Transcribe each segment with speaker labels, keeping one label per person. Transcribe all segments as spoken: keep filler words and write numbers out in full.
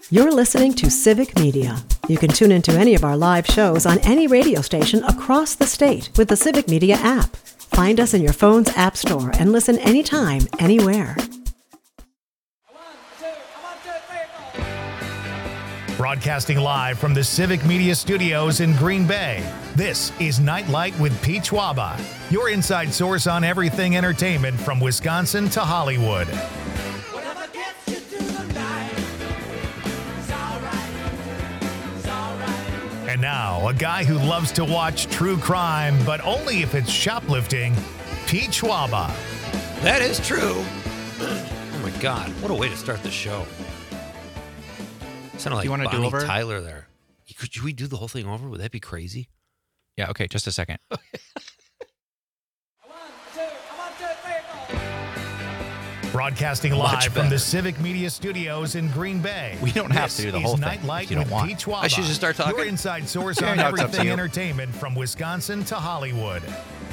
Speaker 1: You're listening to Civic Media. You can tune into any of our live shows on any radio station across the state with the Civic Media app. Find us in your phone's app store and listen anytime, anywhere.
Speaker 2: Broadcasting live from the Civic Media Studios in Green Bay, this is Nightlight with Pete Schwaba, your inside source on everything entertainment from Wisconsin to Hollywood. And now, a guy who loves to watch true crime, but only if it's shoplifting, Pete Schwaba.
Speaker 3: That is true. Oh my God, what a way to start the show. Sounded like
Speaker 4: you want to
Speaker 3: Bonnie
Speaker 4: do over?
Speaker 3: Tyler there. Could we do the whole thing over? Would that be crazy?
Speaker 4: Yeah, okay, just a second.
Speaker 2: Broadcasting live
Speaker 3: Much
Speaker 2: from
Speaker 3: better.
Speaker 2: the Civic Media Studios in Green Bay.
Speaker 4: We don't have
Speaker 2: This
Speaker 4: to do the
Speaker 2: is
Speaker 4: whole thing
Speaker 2: Nightlight
Speaker 4: if you don't
Speaker 2: with
Speaker 4: want.
Speaker 2: Pete Schwaba,
Speaker 3: I should just start talking?
Speaker 2: your inside source
Speaker 4: Yeah,
Speaker 2: on
Speaker 4: no, it's up to
Speaker 2: everything
Speaker 4: you.
Speaker 2: entertainment from Wisconsin to Hollywood.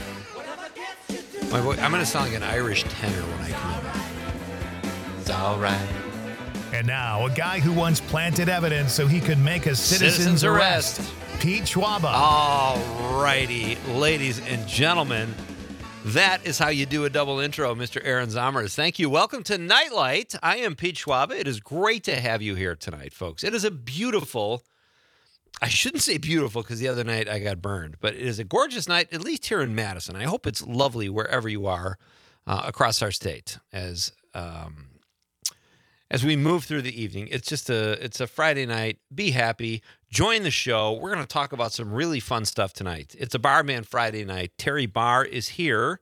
Speaker 3: My boy, I'm going to sound like an Irish tenor when I come in. It's all right.
Speaker 2: And now, a guy who once planted evidence so he could make a citizen's,
Speaker 3: Citizen's
Speaker 2: arrest,
Speaker 3: arrest.
Speaker 2: Pete Schwaba.
Speaker 3: All righty, ladies and gentlemen, that is how you do a double intro, Mister Aaron Zomers. Thank you. Welcome to Nightlight. I am Pete Schwaba. It is great to have you here tonight, folks. It is a beautiful, I shouldn't say beautiful because the other night I got burned, but it is a gorgeous night, at least here in Madison. I hope it's lovely wherever you are uh, across our state as um, as we move through the evening. It's just a, it's a Friday night. Be happy. Join the show. We're going to talk about some really fun stuff tonight. It's a Barman Friday night. Terry Barr is here.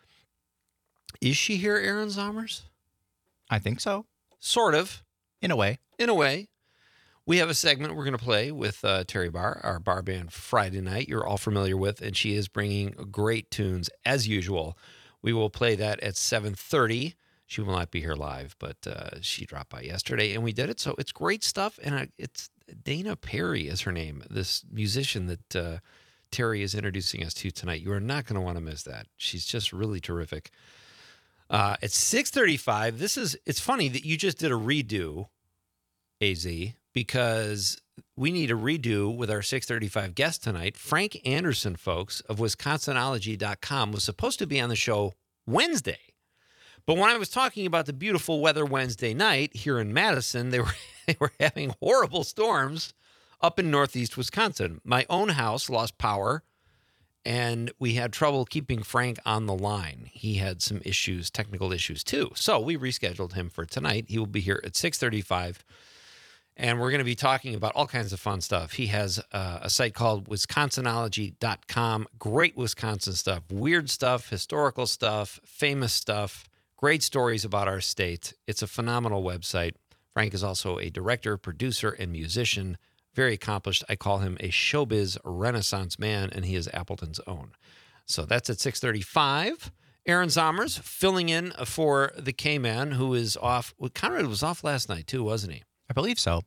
Speaker 3: Is she here, Aaron Zomers?
Speaker 4: I think so,
Speaker 3: Sort of,
Speaker 4: in a way.
Speaker 3: in a way. We have a segment we're going to play with uh, Terry Barr, our bar band Friday night you're all familiar with, and she is bringing great tunes as usual. We will play that at seven thirty. She will not be here live, but uh, she dropped by yesterday, and we did it. So it's great stuff, and I, it's Dana Perry is her name, this musician that uh, Terry is introducing us to tonight. You are not going to want to miss that. She's just really terrific. Uh, at six thirty-five, this is, it's funny that you just did a redo, A Z, because we need a redo with our six thirty-five guest tonight. Frank Anderson, folks, of Wisconsinology dot com, was supposed to be on the show Wednesday. But when I was talking about the beautiful weather Wednesday night here in Madison, they were they were having horrible storms up in northeast Wisconsin. My own house lost power, and we had trouble keeping Frank on the line. He had some issues, technical issues too. So we rescheduled him for tonight. He will be here at six thirty-five, and we're going to be talking about all kinds of fun stuff. He has uh, a site called Wisconsinology dot com. Great Wisconsin stuff, weird stuff, historical stuff, famous stuff. Great stories about our state. It's a phenomenal website. Frank is also a director, producer, and musician. Very accomplished. I call him a showbiz renaissance man, and he is Appleton's own. So that's at six thirty-five. Aaron Zomers filling in for the K-Man, who is off. Well, Conrad was off last night, too, wasn't he?
Speaker 4: I believe so.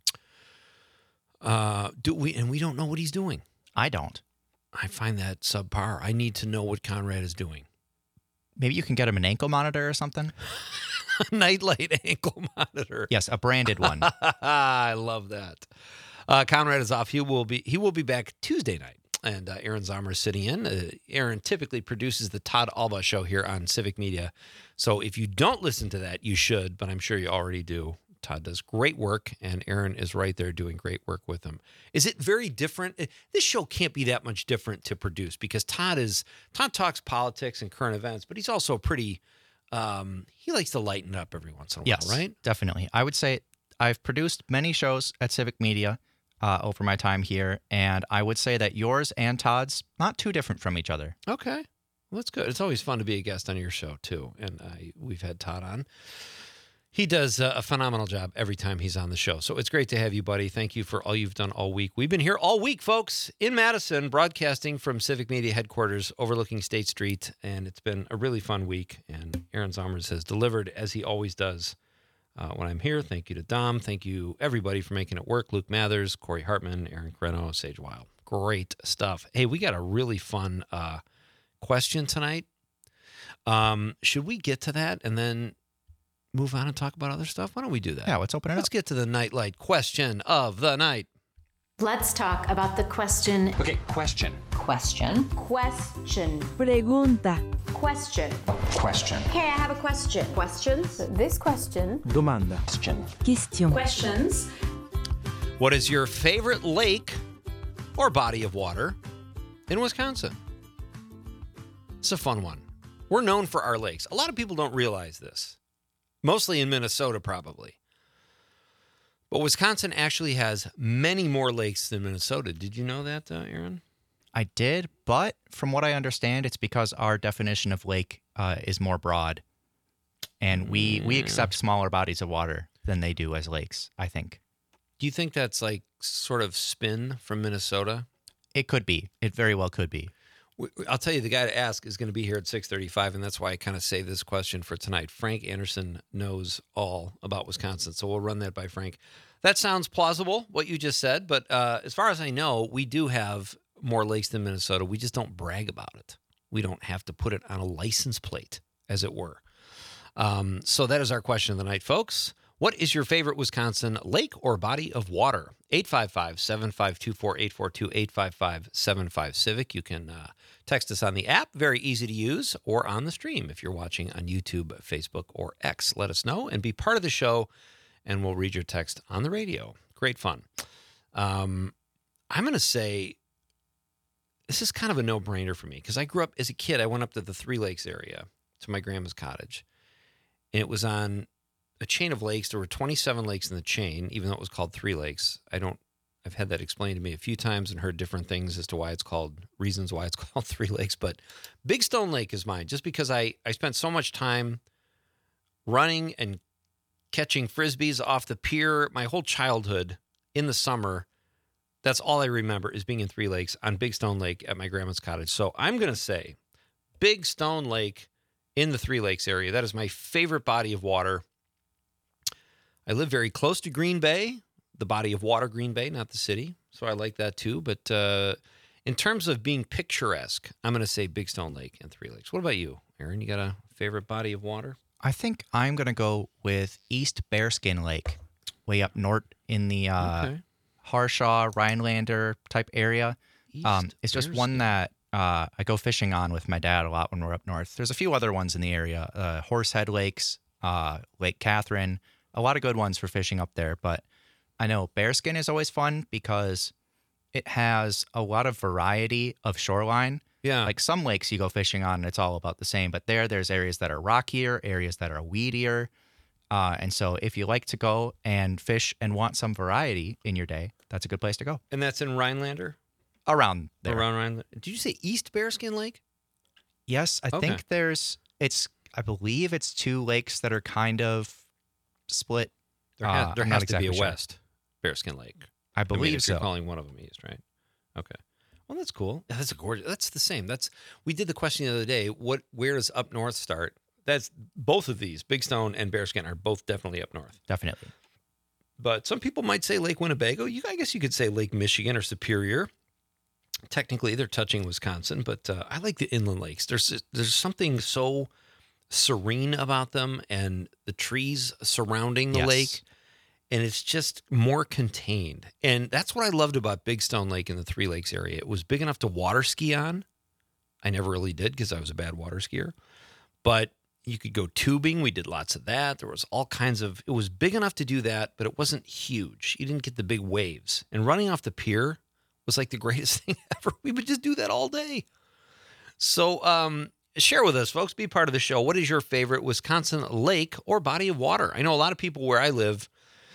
Speaker 3: Uh, do we? And we don't know what he's doing.
Speaker 4: I don't.
Speaker 3: I find that subpar. I need to know what Conrad is doing.
Speaker 4: Maybe you can get him an ankle monitor or something?
Speaker 3: Nightlight ankle monitor.
Speaker 4: Yes, a branded one.
Speaker 3: I love that. Uh, Conrad is off. He will be he will be back Tuesday night, and uh, Aaron Zomer is sitting in. Uh, Aaron typically produces the Todd Alba show here on Civic Media, so if you don't listen to that, you should. But I'm sure you already do. Todd does great work, and Aaron is right there doing great work with him. Is it very different? This show can't be that much different to produce because Todd is Todd talks politics and current events, but he's also pretty. Um, he likes to lighten up every once in a
Speaker 4: Yes,
Speaker 3: while, right?
Speaker 4: definitely. I would say I've produced many shows at Civic Media uh, over my time here, and I would say that yours and Todd's not too different from each other.
Speaker 3: Okay, well, that's good. It's always fun to be a guest on your show too, and uh, we've had Todd on. He does a phenomenal job every time he's on the show. So it's great to have you, buddy. Thank you for all you've done all week. We've been here all week, folks, in Madison, broadcasting from Civic Media headquarters overlooking State Street. And it's been a really fun week. And Aaron Zomers has delivered, as he always does, uh, when I'm here. Thank you to Dom. Thank you, everybody, for making it work. Luke Mathers, Corey Hartman, Aaron Creno, Sage Wild. Great stuff. Hey, we got a really fun uh, question tonight. Um, should we get to that and then move on and talk about other stuff? Why don't we do that?
Speaker 4: Yeah, let's open it
Speaker 3: Let's
Speaker 4: up.
Speaker 3: get to the Nightlight question of the night.
Speaker 5: Let's talk about the question.
Speaker 6: Okay, question.
Speaker 5: Question. Question.
Speaker 7: Pregunta.
Speaker 5: Question.
Speaker 6: Question.
Speaker 5: Hey, I have a question. Questions? This question.
Speaker 7: Domanda.
Speaker 6: Question.
Speaker 7: Question.
Speaker 5: Questions.
Speaker 3: What is your favorite lake or body of water in Wisconsin? It's a fun one. We're known for our lakes. A lot of people don't realize this. Mostly in Minnesota, probably. But Wisconsin actually has many more lakes than Minnesota. Did you know that, uh, Aaron?
Speaker 4: I did, but from what I understand, it's because our definition of lake uh, is more broad. And we, we accept smaller bodies of water than they do as lakes, I think.
Speaker 3: Do you think that's like sort of spin from Minnesota?
Speaker 4: It could be. It very well could be.
Speaker 3: I'll tell you, the guy to ask is going to be here at six thirty-five, and that's why I kind of saved this question for tonight. Frank Anderson knows all about Wisconsin, so we'll run that by Frank. That sounds plausible, what you just said, but uh, as far as I know, we do have more lakes than Minnesota. We just don't brag about it. We don't have to put it on a license plate, as it were. Um, so that is our question of the night, folks. What is your favorite Wisconsin lake or body of water? eight five five, seven five two, four eight four two, eight five five, seven five Civic. You can uh, text us on the app, very easy to use, or on the stream if you're watching on YouTube, Facebook, or X. Let us know and be part of the show, and we'll read your text on the radio. Great fun. Um, I'm going to say this is kind of a no-brainer for me because I grew up as a kid. I went up to the Three Lakes area to my grandma's cottage, and it was on a chain of lakes. There were twenty-seven lakes in the chain, even though it was called Three Lakes. I don't, I've had that explained to me a few times and heard different things as to why it's called, reasons why it's called Three Lakes. But Big Stone Lake is mine just because I, I spent so much time running and catching Frisbees off the pier my whole childhood in the summer. That's all I remember is being in Three Lakes on Big Stone Lake at my grandma's cottage. So I'm going to say Big Stone Lake in the Three Lakes area. That is my favorite body of water. I live very close to Green Bay, the body of water, Green Bay, not the city. So I like that too. But uh, in terms of being picturesque, I'm going to say Big Stone Lake and Three Lakes. What about you, Aaron? You got a favorite body of water?
Speaker 4: I think I'm going to go with East Bearskin Lake, way up north in the uh,
Speaker 3: Okay.
Speaker 4: Harshaw, Rhinelander type area.
Speaker 3: East
Speaker 4: Um, it's just one
Speaker 3: Bearskin.
Speaker 4: that uh, I go fishing on with my dad a lot when we're up north. There's a few other ones in the area, uh, Horsehead Lakes, uh, Lake Catherine, a lot of good ones for fishing up there. But I know Bearskin is always fun because it has a lot of variety of shoreline.
Speaker 3: Yeah.
Speaker 4: Like some lakes you go fishing on and it's all about the same, but there, there's areas that are rockier, areas that are weedier. Uh, and so if you like to go and fish and want some variety in your day, that's a good place to go.
Speaker 3: And that's in Rhinelander?
Speaker 4: Around there.
Speaker 3: Around Rhinelander. Did you say East Bearskin Lake?
Speaker 4: Yes, I
Speaker 3: Okay.
Speaker 4: think there's, it's, I believe it's two lakes that are kind of split.
Speaker 3: There has,
Speaker 4: Uh,
Speaker 3: there
Speaker 4: I'm
Speaker 3: has
Speaker 4: not
Speaker 3: to be a
Speaker 4: exactly sure.
Speaker 3: West Bearskin Lake.
Speaker 4: I
Speaker 3: I mean,
Speaker 4: believe
Speaker 3: if
Speaker 4: so.
Speaker 3: you're calling one of them East, right? Okay. Well, that's cool. Yeah, that's a gorgeous. That's the same. That's we did the question the other day. What? Where does up north start? That's both of these. Big Stone and Bearskin are both definitely up north.
Speaker 4: Definitely.
Speaker 3: But some people might say Lake Winnebago. You, I guess you could say Lake Michigan or Superior. Technically, they're touching Wisconsin, but uh, I like the inland lakes. There's there's something so serene about them, and the trees surrounding the
Speaker 4: Yes.
Speaker 3: lake, and it's just more contained. And that's what I loved about Big Stone Lake in the Three Lakes area. It was big enough to water ski on. I never really did because I was a bad water skier, but you could go tubing. We did lots of that. There was all kinds of, it was big enough to do that, but it wasn't huge. You didn't get the big waves. And running off the pier was like the greatest thing ever. We would just do that all day. So um, share with us, folks. Be part of the show. What is your favorite Wisconsin lake or body of water? I know a lot of people where I live,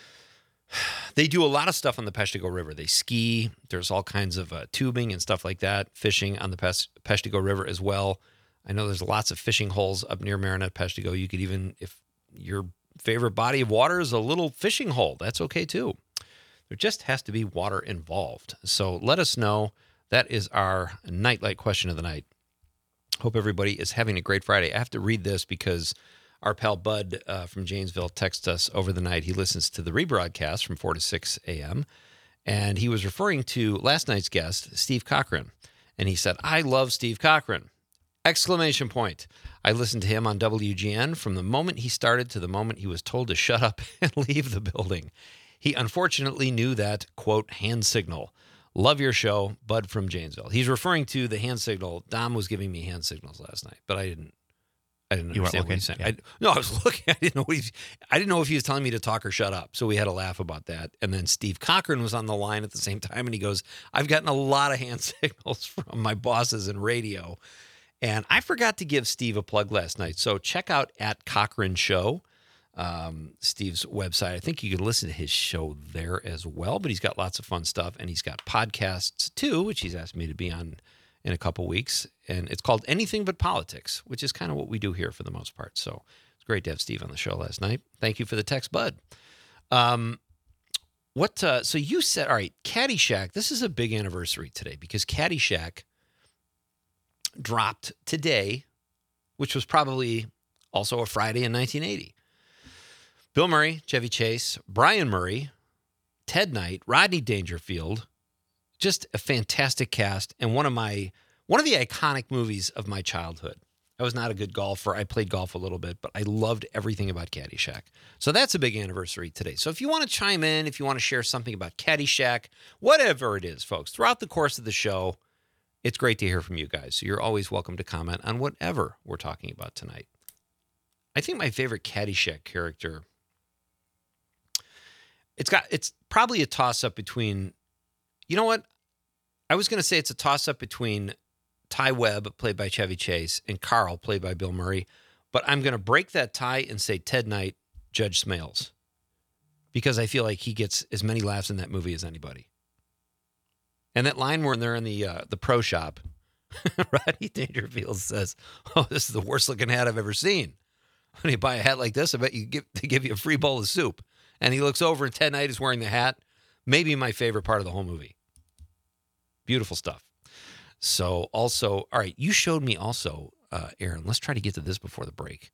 Speaker 3: they do a lot of stuff on the Peshtigo River. They ski. There's all kinds of uh, tubing and stuff like that. Fishing on the Pes- Peshtigo River as well. I know there's lots of fishing holes up near Marinette, Peshtigo. You could even, if your favorite body of water is a little fishing hole, that's okay too. There just has to be water involved. So let us know. That is our nightlight question of the night. Hope everybody is having a great Friday. I have to read this because our pal Bud uh, from Janesville texted us over the night. He listens to the rebroadcast from four to six a.m. And he was referring to last night's guest, Steve Cochran. And he said, I love Steve Cochran. Exclamation point. I listened to him on W G N from the moment he started to the moment he was told to shut up and leave the building. He unfortunately knew that, quote, hand signal. Love your show, Bud from Janesville. He's referring to the hand signal. Dom was giving me hand signals last night, but I didn't I didn't
Speaker 4: You weren't
Speaker 3: understand what he was saying. I, no, I was looking. I didn't know what he, I didn't know if he was telling me to talk or shut up. So we had a laugh about that. And then Steve Cochran was on the line at the same time, and he goes, I've gotten a lot of hand signals from my bosses in radio. And I forgot to give Steve a plug last night. So check out at Cochran Show, um, Steve's website. I think you can listen to his show there as well, but he's got lots of fun stuff. And he's got podcasts too, which he's asked me to be on in a couple weeks. And it's called Anything But Politics, which is kind of what we do here for the most part. So it's great to have Steve on the show last night. Thank you for the text, Bud. Um, what? Uh, so you said, all right, Caddyshack. This is a big anniversary today because Caddyshack dropped today, which was probably also a Friday in nineteen eighty. Bill Murray, Chevy Chase, Brian Murray, Ted Knight, Rodney Dangerfield, just a fantastic cast and one of my one of the iconic movies of my childhood. I was not a good golfer. I played golf a little bit, but I loved everything about Caddyshack. So that's a big anniversary today. So if you want to chime in, if you want to share something about Caddyshack, whatever it is, folks, throughout the course of the show, it's great to hear from you guys. So you're always welcome to comment on whatever we're talking about tonight. I think my favorite Caddyshack character, it's got it's probably a toss-up between, you know what? I was going to say it's a toss-up between Ty Webb, played by Chevy Chase, and Carl, played by Bill Murray. But I'm going to break that tie and say Ted Knight, Judge Smails, because I feel like he gets as many laughs in that movie as anybody. And that line where they're in the uh, the pro shop, Rodney Dangerfield says, "Oh, this is the worst looking hat I've ever seen. When you buy a hat like this, I bet you give they give you a free bowl of soup." And he looks over and Ted Knight is wearing the hat. Maybe my favorite part of the whole movie. Beautiful stuff. So also, all right, you showed me also, uh, Aaron, let's try to get to this before the break.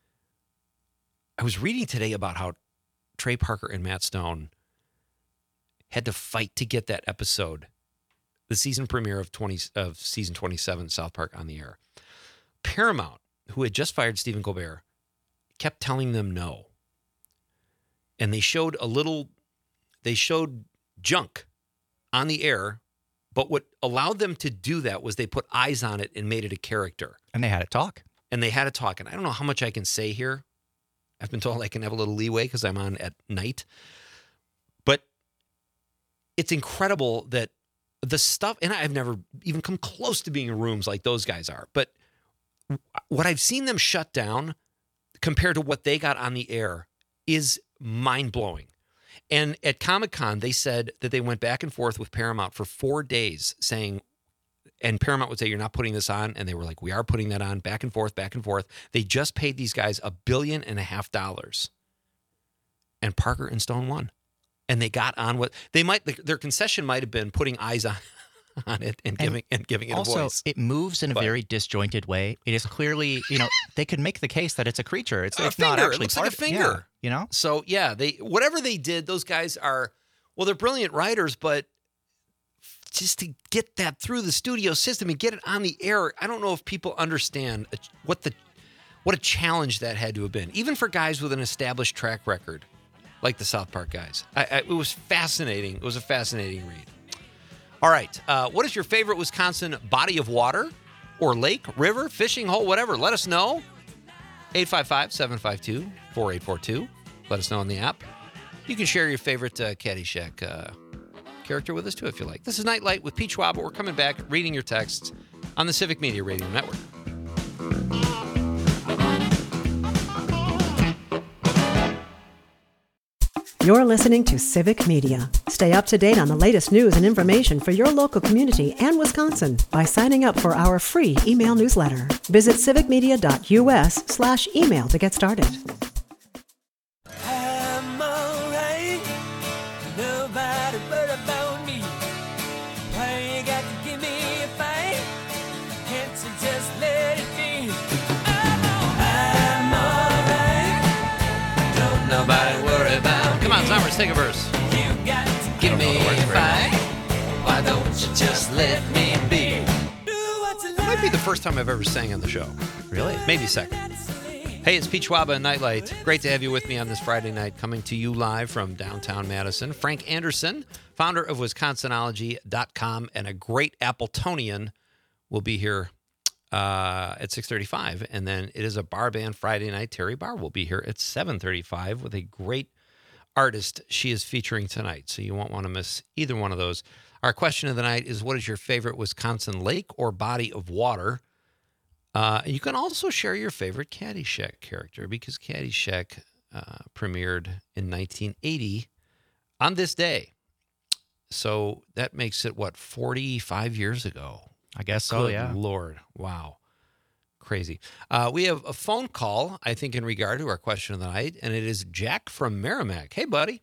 Speaker 3: I was reading today about how Trey Parker and Matt Stone had to fight to get that episode, the season premiere of twenty of season twenty-seven, South Park on the air. Paramount, who had just fired Stephen Colbert, kept telling them no. And they showed a little, they showed junk on the air, but what allowed them to do that was they put eyes on it and made it a character.
Speaker 4: And they had it talk.
Speaker 3: And they had it talk. And I don't know how much I can say here. I've been told I can have a little leeway because I'm on at night. But it's incredible that the stuff, and I've never even come close to being in rooms like those guys are, but what I've seen them shut down compared to what they got on the air is mind-blowing. And at Comic-Con, they said that they went back and forth with Paramount for four days saying, and Paramount would say, you're not putting this on. And they were like, we are putting that on, back and forth, back and forth. They just paid these guys a billion and a half dollars. And Parker and Stone won. And they got on what they might, their concession might have been putting eyes on, on it and giving and, and giving it
Speaker 4: also,
Speaker 3: a voice.
Speaker 4: It moves in a
Speaker 3: but,
Speaker 4: very disjointed way. It is clearly, you know, they could make the case that it's a creature. It's,
Speaker 3: a
Speaker 4: it's
Speaker 3: finger.
Speaker 4: not actually
Speaker 3: It looks
Speaker 4: part
Speaker 3: like a
Speaker 4: of-
Speaker 3: finger.
Speaker 4: yeah, you know?
Speaker 3: So yeah, they whatever they did, those guys are, well, they're brilliant writers, but just to get that through the studio system and get it on the air, I don't know if people understand what the what a challenge that had to have been, even for guys with an established track record like the South Park guys. I, I, it was fascinating. It was a fascinating read. All right, uh, what is your favorite Wisconsin body of water or lake, river, fishing hole, whatever? Let us know. eight five five, seven five two, four eight four two. Let us know on the app. You can share your favorite uh, Caddyshack uh, character with us, too, if you like. This is Nightlight with Pete Schwab. We're coming back, reading your texts on the Civic Media Radio Network.
Speaker 1: You're listening to Civic Media. Stay up to date on the latest news and information for your local community and Wisconsin by signing up for our free email newsletter. Visit civicmedia.us slash email to get started.
Speaker 6: I'm alright. Nobody but about me. Why you got to give me a fight? Can't you just let it be? I'm alright. Don't nobody worry about me.
Speaker 3: Come on, Summers, take a verse.
Speaker 6: You got to give me a fight. Why don't you just let me be? Do what you
Speaker 3: It might be the first time I've ever sang on the show.
Speaker 4: Really?
Speaker 3: Maybe second. Hey, it's Pete Schwaba and Nightlight. Great to have you with me on this Friday night, coming to you live from downtown Madison. Frank Anderson, founder of Wisconsinology dot com and a great Appletonian, will be here uh, at six thirty-five. And then it is a bar band Friday night. Terry Barr will be here at seven thirty-five with a great artist she is featuring tonight. So you won't want to miss either one of those. Our question of the night is, what is your favorite Wisconsin lake or body of water? Uh, you can also share your favorite Caddyshack character, because Caddyshack uh, premiered in nineteen eighty on this day. So that makes it, what, forty-five years ago?
Speaker 4: I guess so,
Speaker 3: Good
Speaker 4: yeah.
Speaker 3: Lord. Wow. Crazy. Uh, we have a phone call, I think, in regard to our question of the night, and it is Jack from Merrimack. Hey, buddy.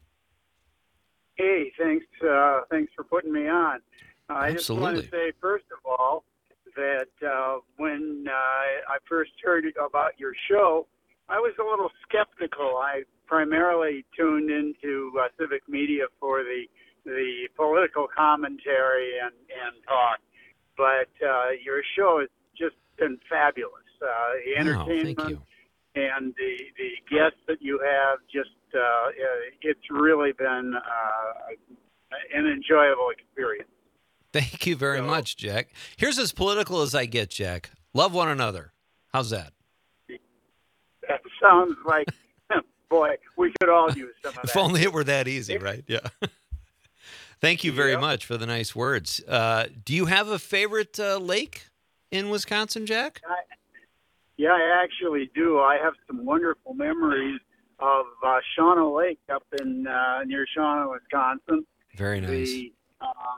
Speaker 7: Hey, thanks. Uh, thanks for putting me on. Uh, I just want to
Speaker 3: Absolutely.
Speaker 7: say, first of all, that uh, when uh, I first heard about your show, I was a little skeptical. I primarily tuned into uh, civic media for the the political commentary and, and talk, but uh, your show has just been fabulous. Uh, the
Speaker 3: Oh,
Speaker 7: entertainment
Speaker 3: thank you.
Speaker 7: and the the guests that you have, just uh, it's really been uh, an enjoyable experience.
Speaker 3: Thank you very
Speaker 7: So-
Speaker 3: much, Jack. Here's as political as I get, Jack. Love one another. How's that?
Speaker 7: That sounds like, boy, we could all use some of that.
Speaker 3: If only it were that easy, right? Yeah. Thank you very
Speaker 7: Yeah.
Speaker 3: much for the nice words. Uh, do you have a favorite uh, lake in Wisconsin, Jack?
Speaker 7: I, yeah, I actually do. I have some wonderful memories of uh, Shauna Lake up in uh, near Shauna, Wisconsin.
Speaker 3: Very nice.
Speaker 7: The um,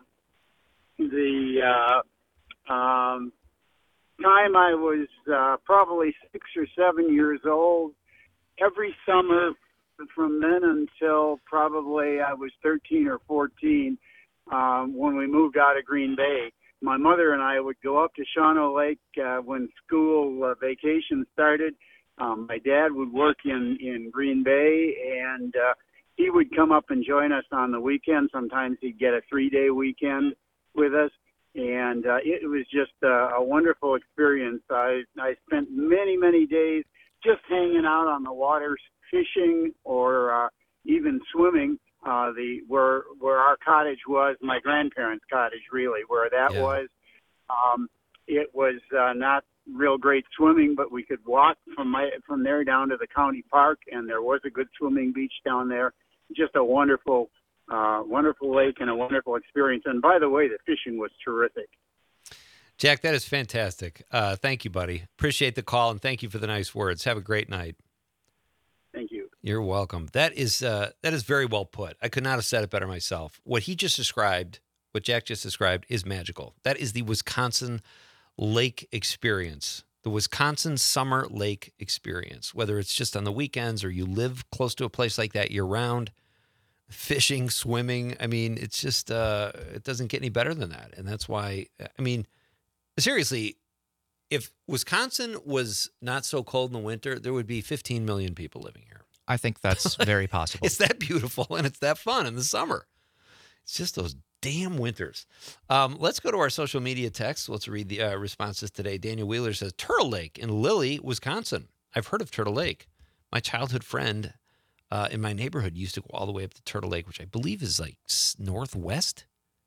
Speaker 7: the uh, um, time I was uh, probably six or seven years old. Every summer from then until probably I was thirteen or fourteen, um, when we moved out of Green Bay, my mother and I would go up to Shauna Lake uh, when school uh, vacation started. Um, my dad would work in, in Green Bay, and uh, he would come up and join us on the weekend. Sometimes he'd get a three-day weekend with us, and uh, it was just uh, a wonderful experience. I, I spent many, many days just hanging out on the water, fishing, or uh, even swimming. Uh, the where where our cottage was, my grandparents' cottage, really, where that
Speaker 3: Yeah.
Speaker 7: was. Um, it was uh, not real great swimming, but we could walk from my from there down to the county park, and there was a good swimming beach down there. Just a wonderful, uh, wonderful lake and a wonderful experience. And by the way, the fishing was terrific.
Speaker 3: Jack, that is fantastic. Uh, thank you, buddy. Appreciate the call, and thank you for the nice words. Have a great night.
Speaker 7: Thank you.
Speaker 3: You're welcome. That is uh, that is very well put. I could not have said it better myself. What he just described, what Jack just described, is magical. That is the Wisconsin lake experience, the Wisconsin summer lake experience, whether it's just on the weekends or you live close to a place like that year-round, fishing, swimming. I mean, it's just, uh, it doesn't get any better than that. And that's why, I mean, seriously, if Wisconsin was not so cold in the winter, there would be fifteen million people living here.
Speaker 4: I think that's very possible.
Speaker 3: It's that beautiful and it's that fun in the summer. It's just those damn winters. Um, let's go to our social media text. Let's read the uh, responses today. Daniel Wheeler says, Turtle Lake in Lilly, Wisconsin. I've heard of Turtle Lake. My childhood friend uh, in my neighborhood used to go all the way up to Turtle Lake, which I believe is like s- northwest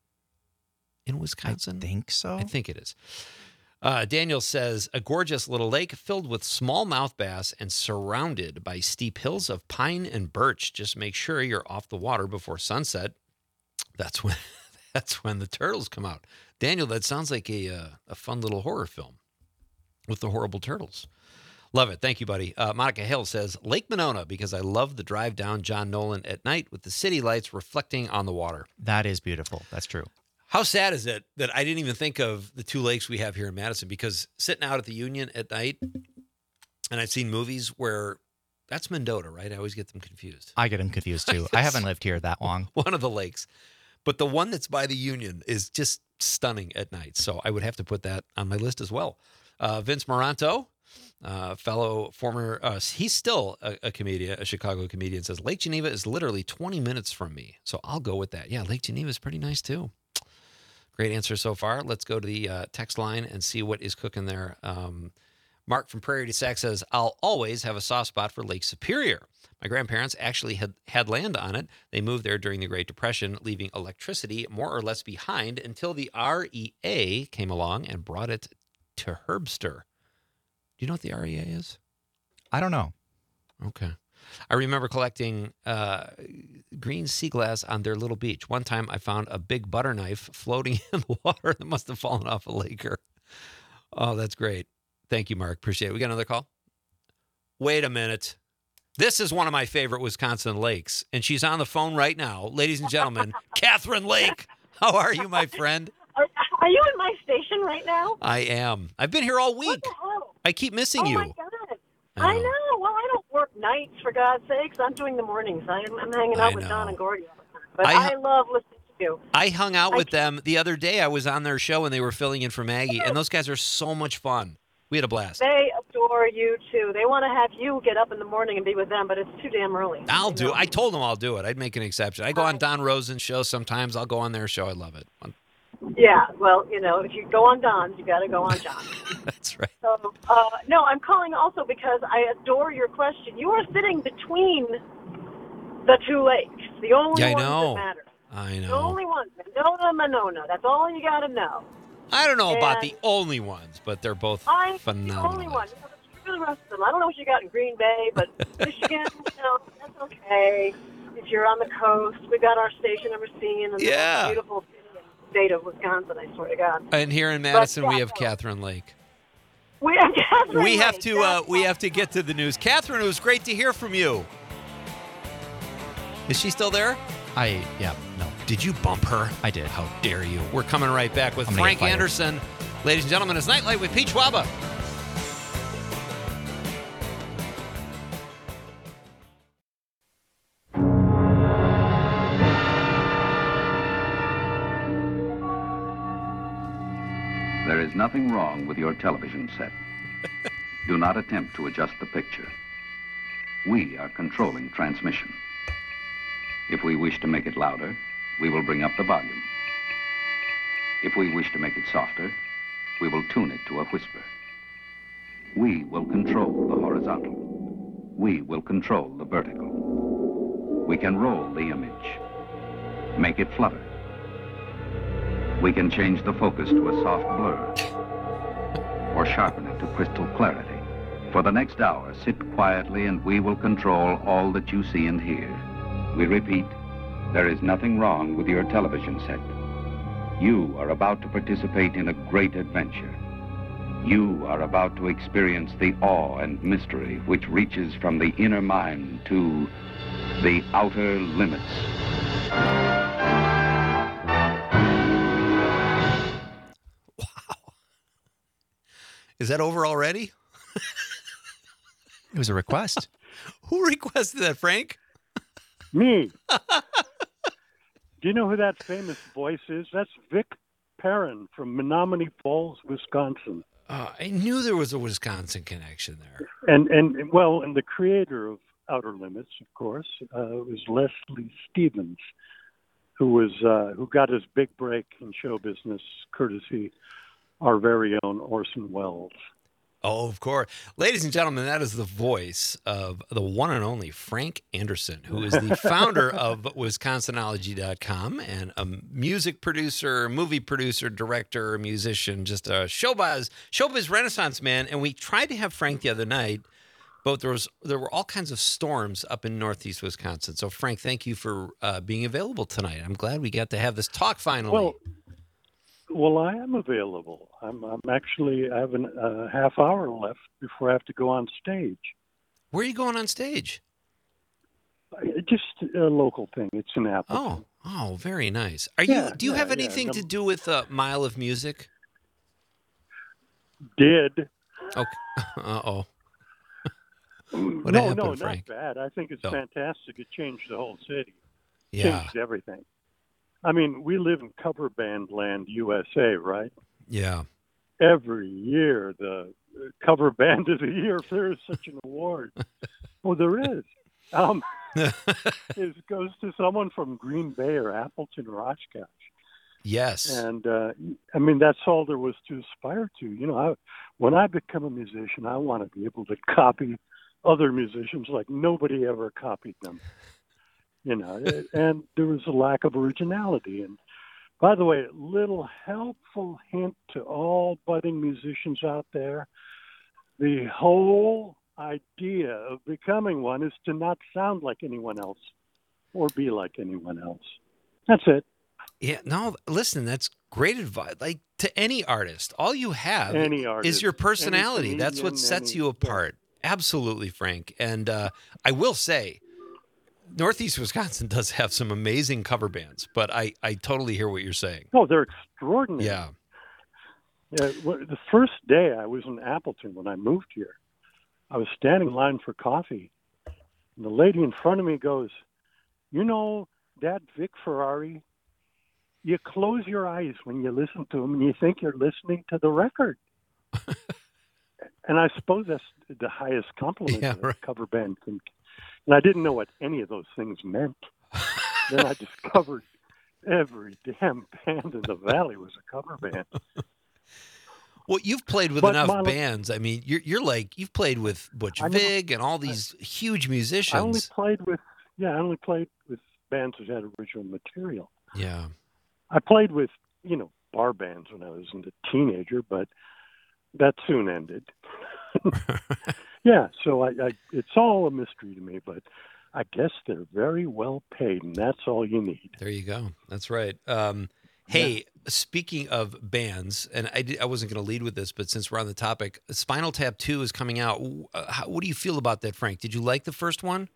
Speaker 3: in Wisconsin.
Speaker 4: I think so.
Speaker 3: I think it is. Uh, Daniel says, a gorgeous little lake filled with smallmouth bass and surrounded by steep hills of pine and birch. Just make sure you're off the water before sunset. That's when that's when the turtles come out. Daniel, that sounds like a uh, a fun little horror film with the horrible turtles. Love it. Thank you, buddy. Uh, Monica Hill says, Lake Monona, because I love the drive down John Nolan at night with the city lights reflecting on the water.
Speaker 4: That is beautiful. That's true.
Speaker 3: How sad is it that I didn't even think of the two lakes we have here in Madison? Because sitting out at the Union at night, and I've seen movies where that's Mendota, right? I always get them confused.
Speaker 4: I get them confused too. I haven't lived here that long.
Speaker 3: One of the lakes. But the one that's by the Union is just stunning at night. So I would have to put that on my list as well. Uh, Vince Moranto, uh, fellow former, uh, he's still a, a comedian, a Chicago comedian, says Lake Geneva is literally twenty minutes from me. So I'll go with that. Yeah, Lake Geneva is pretty nice too. Great answer so far. Let's go to the uh, text line and see what is cooking there. Um, Mark from Prairie du Sac says, I'll always have a soft spot for Lake Superior. My grandparents actually had, had land on it. They moved there during the Great Depression, leaving electricity more or less behind until the R E A came along and brought it to Herbster. Do you know what the R E A is?
Speaker 4: I don't know.
Speaker 3: Okay. I remember collecting uh, green sea glass on their little beach. One time I found a big butter knife floating in the water that must have fallen off a laker. Oh, that's great. Thank you, Mark. Appreciate it. We got another call? Wait a minute. This is one of my favorite Wisconsin lakes, and she's on the phone right now. Ladies and gentlemen, Catherine Lake. How are you, my friend?
Speaker 8: Are, are you in my station right now?
Speaker 3: I am. I've been here all week.
Speaker 8: What the hell?
Speaker 3: I keep missing
Speaker 8: oh
Speaker 3: you.
Speaker 8: Oh, my God.
Speaker 3: I
Speaker 8: I
Speaker 3: know.
Speaker 8: know. Well, I don't work nights, for God's sakes. I'm doing the mornings. I'm, I'm hanging out
Speaker 3: I
Speaker 8: with
Speaker 3: know.
Speaker 8: Don and Gordy all the time. But
Speaker 3: I-
Speaker 8: I, love listening to you.
Speaker 3: I hung out
Speaker 8: I
Speaker 3: with
Speaker 8: keep-
Speaker 3: them the other day. I was on their show, and they were filling in for Maggie, and those guys are so much fun. We had a blast.
Speaker 8: They adore you, too. They want to have you get up in the morning and be with them, but it's too damn early.
Speaker 3: I'll
Speaker 8: you
Speaker 3: do
Speaker 8: know?
Speaker 3: it. I told them I'll do it. I'd make an exception. I go on Don Rosen's show sometimes. I'll go on their show. I love it.
Speaker 8: Yeah, well, you know, if you go on Don's, you got to go on John's.
Speaker 3: That's right.
Speaker 8: So, uh, no, I'm calling also because I adore your question. You are sitting between the two lakes, the only
Speaker 3: Yeah, I
Speaker 8: ones
Speaker 3: know.
Speaker 8: that matter.
Speaker 3: I
Speaker 8: The
Speaker 3: know.
Speaker 8: only ones, Monona, Monona. That's all you got to know.
Speaker 3: I don't know about
Speaker 8: And-
Speaker 3: the only ones, but they're both
Speaker 8: I'm the
Speaker 3: phenomenal.
Speaker 8: only one. You know, screw the rest of them. I don't know what you got in Green Bay, but Michigan, you know, that's okay. If you're on the coast, we've got our station in Racine, and
Speaker 3: Yeah.
Speaker 8: the beautiful state of Wisconsin, I swear to God.
Speaker 3: And here in Madison,
Speaker 8: But,
Speaker 3: we
Speaker 8: yeah,
Speaker 3: have
Speaker 8: no.
Speaker 3: Catherine Lake.
Speaker 8: We have Catherine
Speaker 3: We have
Speaker 8: Lake.
Speaker 3: to. Uh,
Speaker 8: That's
Speaker 3: we
Speaker 8: why-
Speaker 3: have to get to the news. Catherine, it was great to hear from you. Is she still there?
Speaker 4: I, yeah, no.
Speaker 3: Did you bump her?
Speaker 4: I did.
Speaker 3: How dare you? We're coming right back with
Speaker 4: I'm gonna
Speaker 3: Frank
Speaker 4: get fired.
Speaker 3: Anderson. Ladies and gentlemen, it's Nightlight with Pete Schwaba.
Speaker 9: There is nothing wrong with your television set. Do not attempt to adjust the picture. We are controlling transmission. If we wish to make it louder, we will bring up the volume. If we wish to make it softer, we will tune it to a whisper. We will control the horizontal. We will control the vertical. We can roll the image, make it flutter. We can change the focus to a soft blur or sharpen it to crystal clarity. For the next hour, sit quietly and we will control all that you see and hear. We repeat, there is nothing wrong with your television set. You are about to participate in a great adventure. You are about to experience the awe and mystery which reaches from the inner mind to the outer limits.
Speaker 3: Is that over already?
Speaker 4: It was a request.
Speaker 3: Who requested that, Frank?
Speaker 10: Me. Do you know who that famous voice is? That's Vic Perrin from Menominee Falls, Wisconsin.
Speaker 3: Uh, I knew there was a Wisconsin connection there.
Speaker 10: And, and well, and the creator of Outer Limits, of course, uh, was Leslie Stevens, who was uh, who got his big break in show business courtesy our very own Orson Welles.
Speaker 3: Oh, of course. Ladies and gentlemen, that is the voice of the one and only Frank Anderson, who is the founder of Wisconsinology dot com and a music producer, movie producer, director, musician, just a showbiz, showbiz renaissance man. And we tried to have Frank the other night, but there was there were all kinds of storms up in northeast Wisconsin. So, Frank, thank you for uh, being available tonight. I'm glad we got to have this talk finally.
Speaker 10: Well, Well, I am available. I'm, I'm actually, I have a uh, half hour left before I have to go on stage.
Speaker 3: Where are you going on stage?
Speaker 10: I- Just a local thing. It's in Appleton.
Speaker 3: Oh, oh, very nice. Are
Speaker 10: Yeah,
Speaker 3: you? Do you
Speaker 10: yeah,
Speaker 3: have
Speaker 10: yeah.
Speaker 3: anything
Speaker 10: No-
Speaker 3: to do with uh, Mile of Music?
Speaker 10: Did.
Speaker 3: Okay. Uh oh. What
Speaker 10: no,
Speaker 3: happened,
Speaker 10: no,
Speaker 3: Frank?
Speaker 10: not bad. I think it's
Speaker 3: Oh.
Speaker 10: fantastic. It changed the whole city.
Speaker 3: Yeah.
Speaker 10: Changed everything. I mean, we live in cover band land, U S A, right?
Speaker 3: Yeah.
Speaker 10: Every year, the cover band of the year, if there is such an award. Well, there is. Um, it goes to someone from Green Bay or Appleton or Oshkosh.
Speaker 3: Yes.
Speaker 10: And uh, I mean, that's all there was to aspire to. You know, I, when I become a musician, I want to be able to copy other musicians like nobody ever copied them. You know, and there was a lack of originality. And by the way, little helpful hint to all budding musicians out there: the whole idea of becoming one is to not sound like anyone else or be like anyone else. That's it.
Speaker 3: Yeah, no, listen, that's great advice. Like to any artist, all you have
Speaker 10: Any artist,
Speaker 3: is your personality.
Speaker 10: any
Speaker 3: That's what
Speaker 10: comedian,
Speaker 3: sets
Speaker 10: any-
Speaker 3: you apart. Absolutely, Frank. And uh, I will say, Northeast Wisconsin does have some amazing cover bands, but I, I totally hear what you're saying.
Speaker 10: Oh, they're extraordinary.
Speaker 3: Yeah.
Speaker 10: Yeah, well, the first day I was in Appleton when I moved here, I was standing in line for coffee, and the lady in front of me goes, "You know, that Vic Ferrari, you close your eyes when you listen to him, and you think you're listening to the record." And I suppose that's the highest compliment
Speaker 3: Yeah,
Speaker 10: that a
Speaker 3: right.
Speaker 10: cover band can. And I didn't know what any of those things meant. Then I discovered every damn band in the valley was a cover band.
Speaker 3: Well, you've played with
Speaker 10: But
Speaker 3: enough
Speaker 10: Mono-
Speaker 3: bands. I mean, you're you're like you've played with Butch
Speaker 10: I know.
Speaker 3: Vig and all these huge musicians.
Speaker 10: I only played with yeah, I only played with bands that had original material.
Speaker 3: Yeah.
Speaker 10: I played with, you know, bar bands when I was a teenager, but that soon ended. Yeah, so I, I it's all a mystery to me, but I guess they're very well paid, and that's all you need.
Speaker 3: There you go. That's right. Um, hey, speaking of bands, and I, did, I wasn't going to lead with this, but since we're on the topic, Spinal Tap two is coming out. Uh, how, what do you feel about that, Frank? Did you like the first one?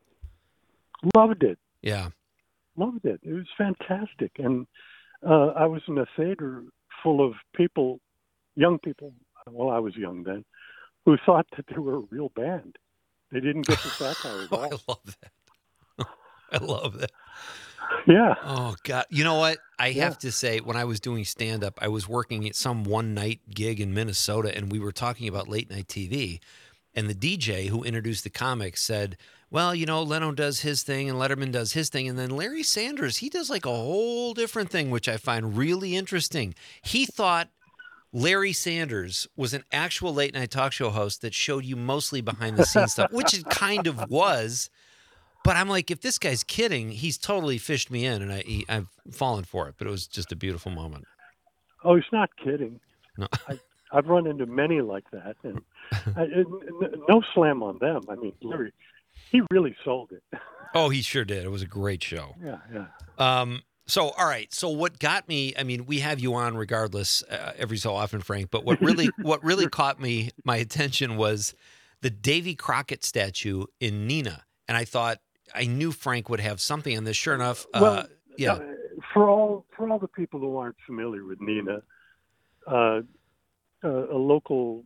Speaker 10: Loved it.
Speaker 3: Yeah.
Speaker 10: Loved it. It was fantastic. And uh, I was in a theater full of people, young people, well, I was young then, who thought that they were a real band. They didn't get the satire at
Speaker 3: Oh,
Speaker 10: all.
Speaker 3: I love that. I love that.
Speaker 10: Yeah.
Speaker 3: Oh, God. You know what? I
Speaker 10: Yeah.
Speaker 3: have to say, when I was doing stand-up, I was working at some one-night gig in Minnesota, and we were talking about late-night T V. And the D J who introduced the comics said, well, you know, Leno does his thing and Letterman does his thing. And then Larry Sanders, he does like a whole different thing, which I find really interesting. He thought Larry Sanders was an actual late-night talk show host that showed you mostly behind-the-scenes stuff, which it kind of was. But I'm like, if this guy's kidding, he's totally fished me in, and I, he, I've fallen for it. But it was just a beautiful moment.
Speaker 10: Oh, he's not kidding.
Speaker 3: No.
Speaker 10: I, I've run into many like that, and I, it, no slam on them. I mean, Larry, he really sold it.
Speaker 3: Oh, he sure did. It was a great show.
Speaker 10: Yeah, yeah.
Speaker 3: Um, so, all right. So, what got me? I mean, we have you on regardless uh, every so often, Frank. But what really, what really caught me, my attention was the Davy Crockett statue in Neenah, and I thought I knew Frank would have something on this. Sure enough, uh,
Speaker 10: Well,
Speaker 3: yeah.
Speaker 10: uh, for all for all the people who aren't familiar with Neenah, uh, uh, a local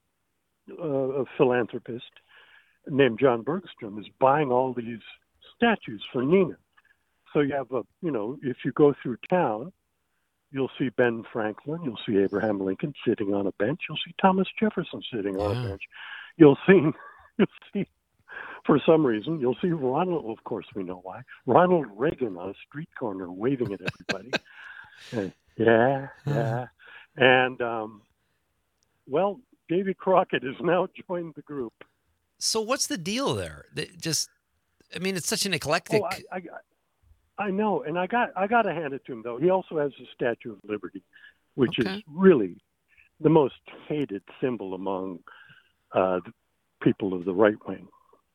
Speaker 10: uh, a philanthropist named John Bergstrom is buying all these statues for Neenah. So you have a, you know, if you go through town, you'll see Ben Franklin, you'll see Abraham Lincoln sitting on a bench, you'll see Thomas Jefferson sitting on
Speaker 3: Yeah.
Speaker 10: a bench, you'll see, you'll see, for some reason, you'll see Ronald. Of course, we know why. Ronald Reagan on a street corner waving at everybody. Uh, yeah, yeah, and um, well, Davy Crockett has now joined the group.
Speaker 3: So, what's the deal there? They just, I mean, it's such an eclectic.
Speaker 10: Oh, I, I, I know, and I got I got to hand it to him though. He also has the Statue of Liberty, which
Speaker 3: Okay.
Speaker 10: is really the most hated symbol among uh, the people of the right wing.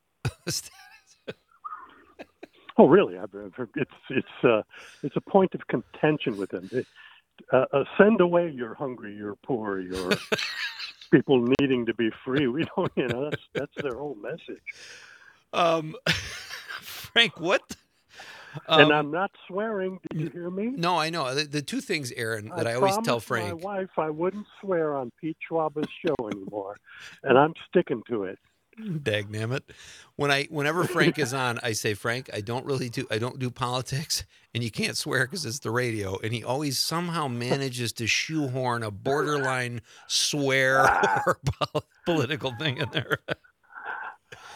Speaker 10: Oh, really? I've, I've heard it's it's uh, it's a point of contention with them. They, uh, uh, send away you're hungry, you're poor, you're people needing to be free. We don't, you know, that's that's their whole message.
Speaker 3: Um, Frank, what? Um,
Speaker 10: and I'm not swearing. Did you hear me?
Speaker 3: No, I know. The, the two things, Aaron, that I, always tell
Speaker 10: promised
Speaker 3: Frank.
Speaker 10: my wife I wouldn't swear on Pete Schwaba's show anymore, and I'm sticking to it.
Speaker 3: Dagnammit. When I, whenever Frank is on, I say, Frank, I don't really do, I don't do politics, and you can't swear because it's the radio. And he always somehow manages to shoehorn a borderline swear or political thing in there.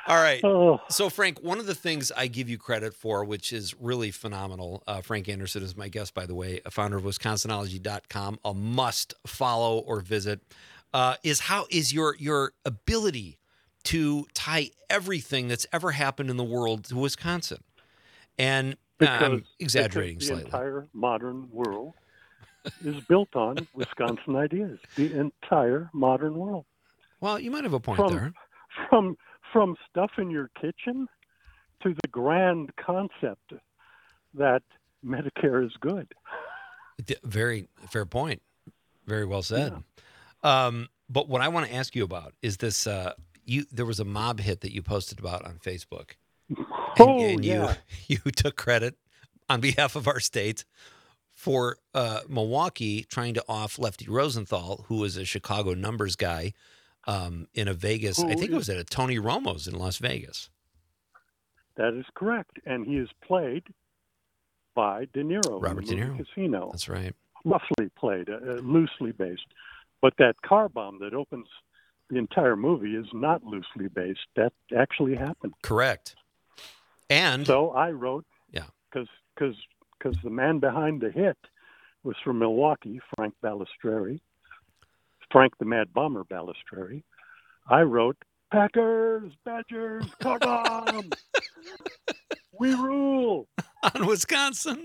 Speaker 3: All right.
Speaker 10: Oh.
Speaker 3: So, Frank, one of the things I give you credit for, which is really phenomenal, uh, Frank Anderson is my guest, by the way, a founder of Wisconsinology dot com, a must follow or visit, uh, is how is your your ability to tie everything that's ever happened in the world to Wisconsin. And
Speaker 10: Because,
Speaker 3: I'm exaggerating
Speaker 10: because the
Speaker 3: slightly.
Speaker 10: entire modern world is built on Wisconsin ideas. The entire modern world.
Speaker 3: Well, you might have a point
Speaker 10: from,
Speaker 3: there.
Speaker 10: From from stuff in your kitchen to the grand concept that Medicare is good.
Speaker 3: D- Very fair point. Very well said. Yeah. Um, but what I want to ask you about is this. Uh, you there was a mob hit that you posted about on Facebook. And,
Speaker 10: oh,
Speaker 3: and you,
Speaker 10: yeah.
Speaker 3: you took credit on behalf of our state for uh, Milwaukee trying to off Lefty Rosenthal, who was a Chicago numbers guy um, in a Vegas.
Speaker 10: Who
Speaker 3: I think
Speaker 10: is,
Speaker 3: it was at a Tony Romo's in Las Vegas.
Speaker 10: That is correct. And he is played by De Niro.
Speaker 3: Robert
Speaker 10: in the
Speaker 3: De
Speaker 10: movie
Speaker 3: Niro.
Speaker 10: Casino.
Speaker 3: That's right.
Speaker 10: Roughly played, uh, loosely based. But that car bomb that opens the entire movie is not loosely based. That actually happened.
Speaker 3: Correct. And
Speaker 10: so I wrote,
Speaker 3: yeah,
Speaker 10: because because because the man behind the hit was from Milwaukee, Frank Balistreri, Frank the Mad Bomber Balistreri. I wrote, Packers, Badgers, car bomb, we rule
Speaker 3: on Wisconsin,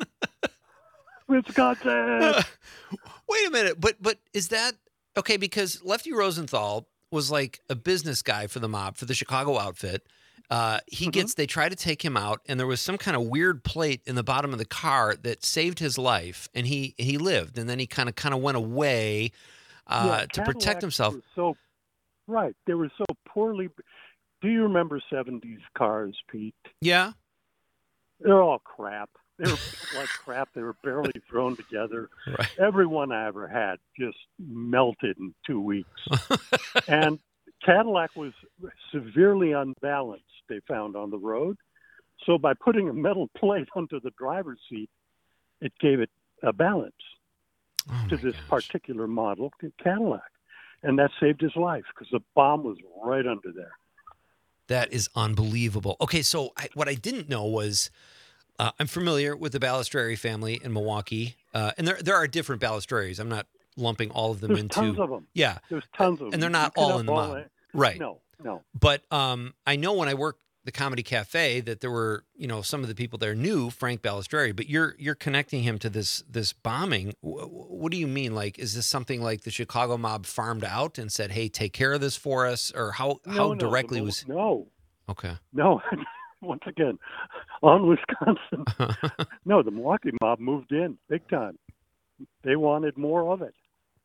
Speaker 10: Wisconsin.
Speaker 3: Wait a minute, but but is that okay? Because Lefty Rosenthal was like a business guy for the mob, for the Chicago outfit. Uh, he mm-hmm. gets, they try to take him out, and there was some kind of weird plate in the bottom of the car that saved his life, and he, he lived, and then he kind of kind of went away uh,
Speaker 10: yeah,
Speaker 3: to
Speaker 10: Cadillacs
Speaker 3: protect himself.
Speaker 10: Were so right, they were so poorly. Do you remember seventies cars, Pete?
Speaker 3: Yeah,
Speaker 10: they're all crap. They were like crap. They were barely thrown together.
Speaker 3: Right.
Speaker 10: Every one I ever had just melted in two weeks. And Cadillac was severely unbalanced, they found on the road. So by putting a metal plate onto the driver's seat, it gave it a balance
Speaker 3: oh
Speaker 10: to this
Speaker 3: gosh.
Speaker 10: particular model Cadillac. And that saved his life because the bomb was right under there.
Speaker 3: That is unbelievable. Okay, so I, what I didn't know was uh, I'm familiar with the Balistreri family in Milwaukee. Uh, and there there are different Balistreris. I'm not lumping all of them
Speaker 10: There's
Speaker 3: into
Speaker 10: tons of them.
Speaker 3: Yeah.
Speaker 10: There's tons of them.
Speaker 3: And they're not
Speaker 10: You
Speaker 3: all
Speaker 10: could
Speaker 3: in the
Speaker 10: have
Speaker 3: mob.
Speaker 10: all-
Speaker 3: Right.
Speaker 10: No, no.
Speaker 3: But um, I know when I worked the Comedy Cafe that there were, you know, some of the people there knew Frank Balistreri, but you're you're connecting him to this this bombing. W- what do you mean? Like, is this something like the Chicago mob farmed out and said, "Hey, take care of this for us," or how
Speaker 10: No,
Speaker 3: how
Speaker 10: no,
Speaker 3: directly
Speaker 10: the,
Speaker 3: was?
Speaker 10: No,
Speaker 3: Okay.
Speaker 10: no. Once again, on Wisconsin. No, the Milwaukee mob moved in big time. They wanted more of it.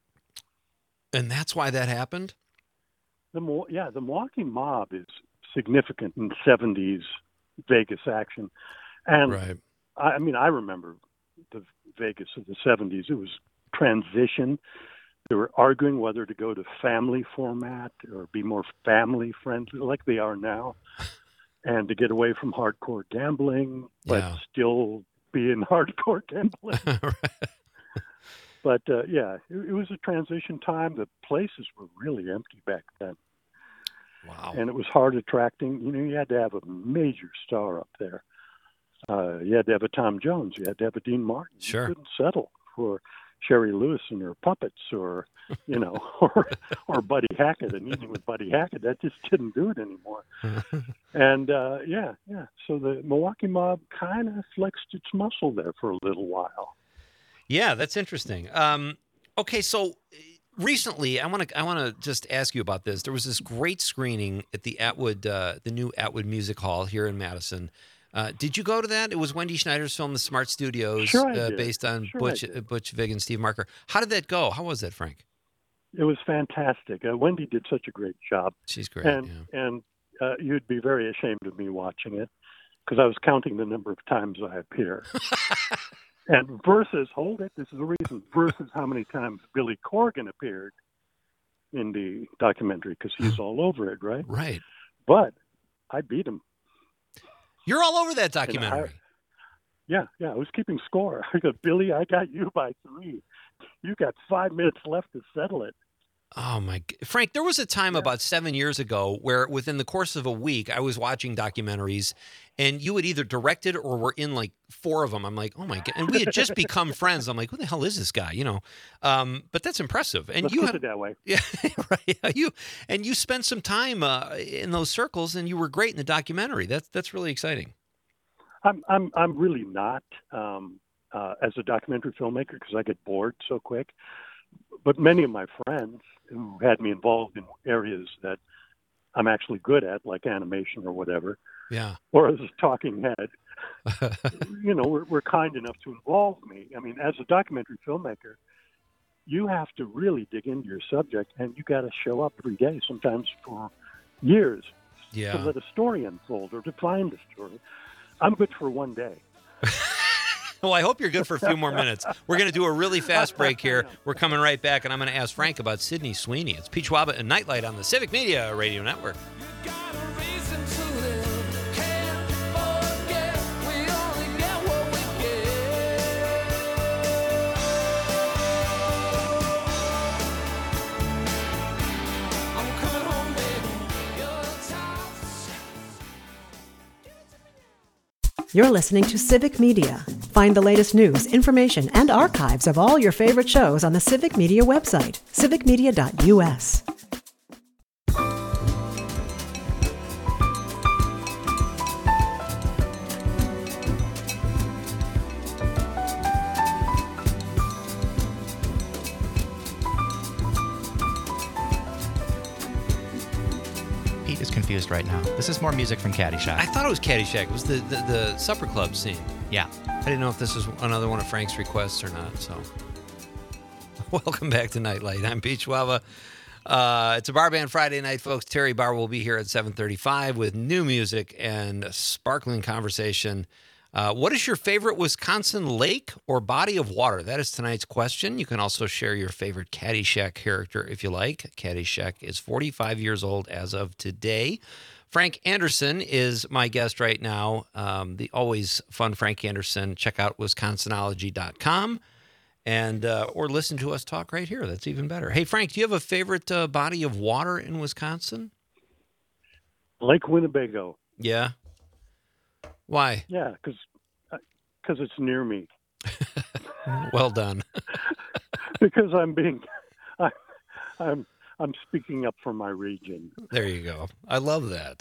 Speaker 3: And that's why that happened?
Speaker 10: The Mo- yeah, the Milwaukee mob is significant in seventies Vegas action. And
Speaker 3: right.
Speaker 10: I, I mean, I remember the Vegas of the seventies. It was transition. They were arguing whether to go to family format or be more family friendly like they are now, and to get away from hardcore gambling, but
Speaker 3: Yeah.
Speaker 10: still be in hardcore gambling.
Speaker 3: Right.
Speaker 10: But uh, yeah, it, it was a transition time. The places were really empty back then.
Speaker 3: Wow.
Speaker 10: And it was hard attracting. You know, you had to have a major star up there. Uh, you had to have a Tom Jones. You had to have a Dean Martin.
Speaker 3: Sure.
Speaker 10: You couldn't settle for Sherry Lewis and her puppets, or you know, or or Buddy Hackett. And even with Buddy Hackett, that just didn't do it anymore. And uh, yeah, yeah. So the Milwaukee mob kind of flexed its muscle there for a little while.
Speaker 3: Yeah, that's interesting. Um, okay, so recently, I want to I want to just ask you about this. There was this great screening at the Atwood, uh, the new Atwood Music Hall here in Madison. Uh, did you go to that? It was Wendy Schneider's film, The Smart Studios,
Speaker 10: Sure I
Speaker 3: uh,
Speaker 10: did.
Speaker 3: based on
Speaker 10: Sure I
Speaker 3: Butch
Speaker 10: did.
Speaker 3: Butch Vig and Steve Marker. How did that go? How was that, Frank?
Speaker 10: It was fantastic. Uh, Wendy did such a great job.
Speaker 3: She's great.
Speaker 10: And
Speaker 3: yeah.
Speaker 10: and uh, you'd be very ashamed of me watching it because I was counting the number of times I appear. And versus, hold it, this is the reason, versus how many times Billy Corgan appeared in the documentary, because he's all over it, right?
Speaker 3: Right.
Speaker 10: But I beat him.
Speaker 3: You're all over that
Speaker 10: And I-
Speaker 3: documentary.
Speaker 10: Yeah, yeah, I was keeping score. I go, Billy, I got you by three. You got five minutes left to settle it.
Speaker 3: Oh my, g- Frank, there was a time about seven years ago where within the course of a week, I was watching documentaries and you had either directed or were in like four of them. I'm like, oh my God. And we had just become friends. I'm like, who the hell is this guy? You know? Um, but that's impressive. And
Speaker 10: Let's
Speaker 3: you
Speaker 10: put
Speaker 3: have,
Speaker 10: it that way.
Speaker 3: yeah, right. You, and you spent some time uh, in those circles and you were great in the documentary. That's, that's really exciting.
Speaker 10: I'm I'm I'm really not um, uh, as a documentary filmmaker because I get bored so quick. But many of my friends who had me involved in areas that I'm actually good at, like animation or whatever,
Speaker 3: Yeah.
Speaker 10: or as a talking head, you know, were, were kind enough to involve me. I mean, as a documentary filmmaker, you have to really dig into your subject, and you got to show up every day, sometimes for years,
Speaker 3: Yeah.
Speaker 10: to let a story unfold or to find a story. I'm good for one day.
Speaker 3: Well, I hope you're good for a few more minutes. We're going to do a really fast break here. We're coming right back, and I'm going to ask Frank about Sydney Sweeney. It's Pete Schwaba and Nightlight on the Civic Media Radio Network.
Speaker 1: You're listening to Civic Media. Find the latest news, information, and archives of all your favorite shows on the Civic Media website, civic media dot u s.
Speaker 4: Pete is confused right now. This is more music from Caddyshack.
Speaker 3: I thought it was Caddyshack. It was the, the, the supper club scene.
Speaker 4: Yeah.
Speaker 3: I didn't know if this was another one of Frank's requests or not, so. Welcome back to Nightlight. I'm Pete Schwaba. Uh, it's a Bar Band Friday night, folks. Terry Barr will be here at seven thirty-five with new music and a sparkling conversation. Uh, what is your favorite Wisconsin lake or body of water? That is tonight's question. You can also share your favorite Caddyshack character if you like. Caddyshack is forty-five years old as of today. Frank Anderson is my guest right now. Um, the always fun Frank Anderson. Check out wisconsinology dot com and uh, or listen to us talk right here. That's even better. Hey, Frank, do you have a favorite uh, body of water in Wisconsin?
Speaker 10: Lake Winnebago.
Speaker 3: Yeah. Why?
Speaker 10: Yeah, because because it's near me.
Speaker 3: Well done.
Speaker 10: Because I'm being, I, I'm I'm speaking up for my region.
Speaker 3: There you go. I love that.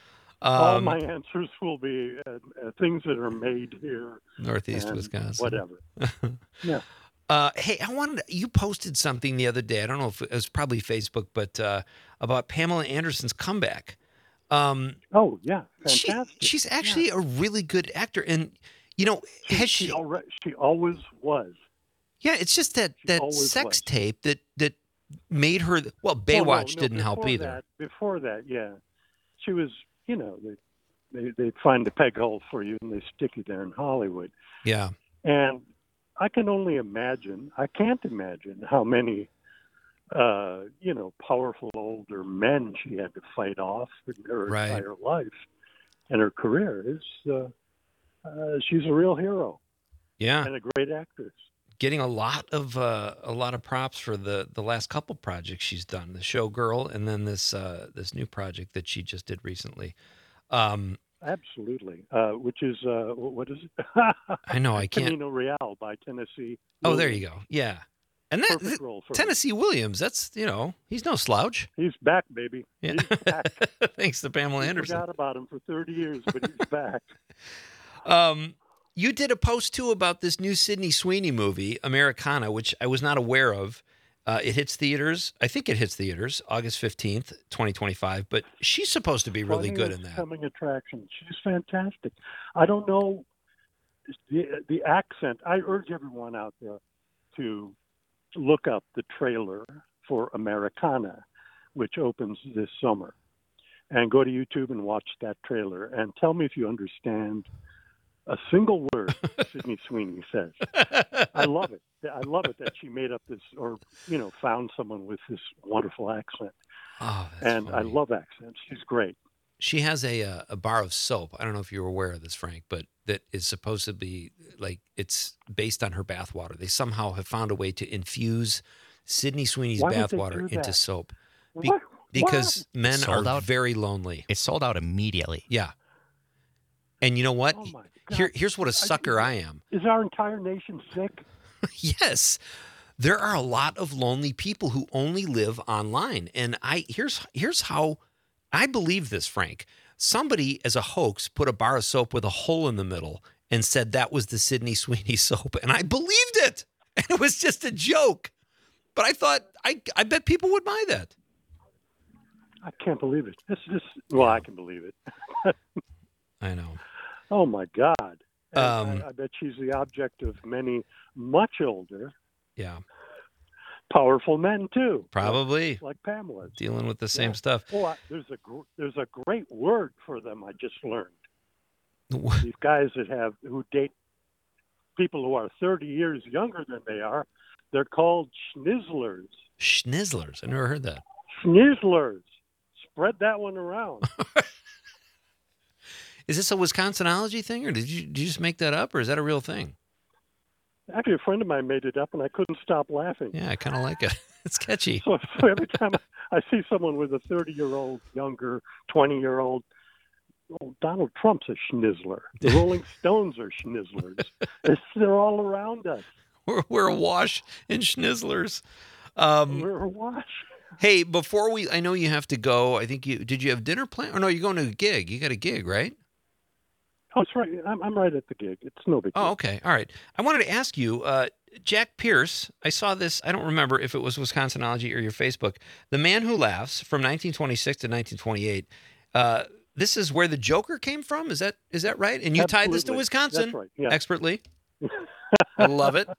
Speaker 10: All
Speaker 3: Um,
Speaker 10: my answers will be uh, uh, things that are made here,
Speaker 3: Northeast
Speaker 10: and
Speaker 3: Wisconsin.
Speaker 10: whatever. Yeah.
Speaker 3: Uh, hey, I wanted to, you posted something the other day. I don't know if it was probably Facebook, but uh, about Pamela Anderson's comeback. Um,
Speaker 10: Oh yeah,
Speaker 3: she,
Speaker 10: fantastic.
Speaker 3: she's actually a really good actor, and you know,
Speaker 10: she,
Speaker 3: has
Speaker 10: she,
Speaker 3: she?
Speaker 10: alre she always was.
Speaker 3: Yeah, it's just that
Speaker 10: She
Speaker 3: that
Speaker 10: always
Speaker 3: sex
Speaker 10: was.
Speaker 3: tape that that made her. Well,
Speaker 10: Oh, no,
Speaker 3: Baywatch
Speaker 10: no,
Speaker 3: didn't help
Speaker 10: before
Speaker 3: either.
Speaker 10: That, before that, yeah, she was. You know, they they they find a peg hole for you and they stick you there in Hollywood.
Speaker 3: Yeah,
Speaker 10: And I can only imagine, I can't imagine how many, uh, you know, powerful older men she had to fight off in her
Speaker 3: Right.
Speaker 10: entire life and her career. Is uh, uh, she's a real hero
Speaker 3: yeah.
Speaker 10: and a great actress.
Speaker 3: Getting a lot of uh, a lot of props for the the last couple projects she's done, the Showgirl, and then this uh, this new project that she just did recently. Um,
Speaker 10: Absolutely. Uh, which is, uh, what is it?
Speaker 3: I know I can't.
Speaker 10: Camino Real by Tennessee.
Speaker 3: Oh, there you
Speaker 10: Williams.
Speaker 3: go. Yeah, and that
Speaker 10: Perfect role for her.
Speaker 3: Tennessee Williams. That's you know he's no slouch.
Speaker 10: He's back, baby.
Speaker 3: Yeah.
Speaker 10: He's back.
Speaker 3: Thanks to Pamela
Speaker 10: We
Speaker 3: Anderson.
Speaker 10: forgot about him for thirty years, but he's back.
Speaker 3: Um, you did a post too about this new Sydney Sweeney movie, Americana, which I was not aware of. Uh, it hits theaters. I think it hits theaters August fifteenth, twenty twenty-five. But she's supposed to be really good in that.
Speaker 10: Coming attraction. She's fantastic. I don't know the the accent. I urge everyone out there to look up the trailer for Americana, which opens this summer, and go to YouTube and watch that trailer and tell me if you understand a single word Sydney Sweeney says. I love it. I love it that she made up this, or you know, found someone with this wonderful accent.
Speaker 3: Oh, that's
Speaker 10: And I
Speaker 3: funny.
Speaker 10: love accents. She's great.
Speaker 3: She has a uh, a bar of soap. I don't know if you were aware of this, Frank, but that is supposed to be like it's based on her bathwater. They somehow have found a way to infuse Sydney Sweeney's
Speaker 10: Why would they
Speaker 3: bathwater
Speaker 10: do
Speaker 3: into
Speaker 10: that?
Speaker 3: soap. Be-
Speaker 10: What?
Speaker 3: because
Speaker 10: Why?
Speaker 3: men
Speaker 4: Sold
Speaker 3: are
Speaker 4: out?
Speaker 3: very lonely.
Speaker 4: It sold out immediately.
Speaker 3: Yeah. And you know what?
Speaker 10: Oh my God.
Speaker 3: Here, here's what a sucker I am.
Speaker 10: Is our entire nation sick?
Speaker 3: Yes. There are a lot of lonely people who only live online. And I here's here's how I believe this, Frank. Somebody, as a hoax, put a bar of soap with a hole in the middle and said that was the Sydney Sweeney soap. And I believed it. And it was just a joke. But I thought, I, I bet people would buy that.
Speaker 10: I can't believe it. This is well, I can believe it.
Speaker 3: I know.
Speaker 10: Oh my God! And
Speaker 3: Um,
Speaker 10: I, I bet she's the object of many much older,
Speaker 3: Yeah,
Speaker 10: powerful men too.
Speaker 3: probably
Speaker 10: like, like Pamela.
Speaker 3: dealing with the same
Speaker 10: Yeah.
Speaker 3: stuff.
Speaker 10: Oh, I, there's a gr- there's a great word for them. I just learned. These guys that have who date people who are thirty years younger than they are, they're called schnizzlers.
Speaker 3: Schnizzlers. I never heard that.
Speaker 10: Schnizzlers. Spread that one around.
Speaker 3: Is this a Wisconsinology thing, or did you did you just make that up, or is that a real thing?
Speaker 10: Actually, a friend of mine made it up, and I couldn't stop laughing.
Speaker 3: Yeah, I kind of like it. It's catchy.
Speaker 10: So, so every time I see someone with a thirty-year-old, younger, twenty-year-old, oh, Donald Trump's a schnizzler. The Rolling Stones are schnizzlers. It's, they're all around us.
Speaker 3: We're, we're awash in schnizzlers. Um,
Speaker 10: We're awash.
Speaker 3: hey, before we, I know you have to go. I think you did. You have dinner planned? Or no, you're going to a gig. You got a gig, right?
Speaker 10: Oh, that's right. I'm, I'm right at the gig. It's no big deal.
Speaker 3: Oh, okay. All right. I wanted to ask you, uh, Jack Pierce, I saw this. I don't remember if it was Wisconsinology or your Facebook. The Man Who Laughs from nineteen twenty-six to nineteen twenty-eight. Uh, this is where the Joker came from. Is that is that right? And you tied this to
Speaker 10: Absolutely.
Speaker 3: Wisconsin
Speaker 10: That's right. Yeah.
Speaker 3: expertly. I love it.